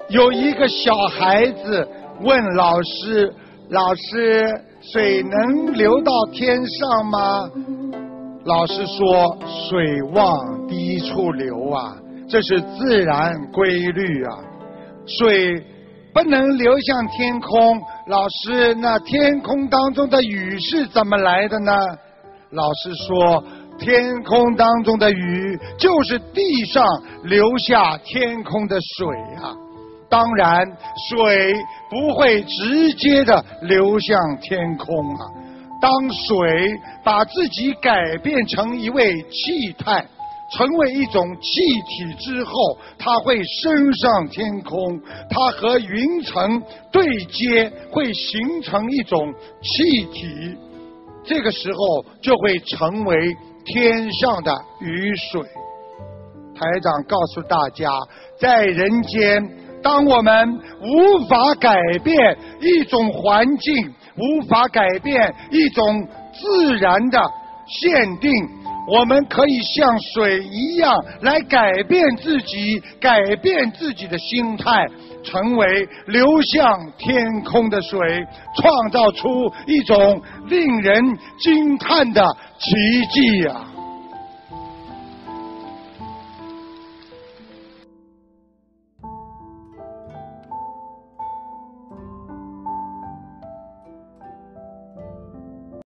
有一个小孩子问老师：“老师，水能流到天上吗？”老师说：“水往低处流啊，这是自然规律啊，水不能流向天空。老师，那天空当中的雨是怎么来的呢？”老师说：“天空当中的雨就是地上流下天空的水啊。当然，水不会直接的流向天空啊。当水把自己改变成一位气态，成为一种气体之后，它会升上天空，它和云层对接，会形成一种气体，这个时候就会成为天上的雨水。台长告诉大家，在人间，当我们无法改变一种环境，无法改变一种自然的限定，我们可以像水一样来改变自己，改变自己的心态，成为流向天空的水，创造出一种令人惊叹的奇迹啊！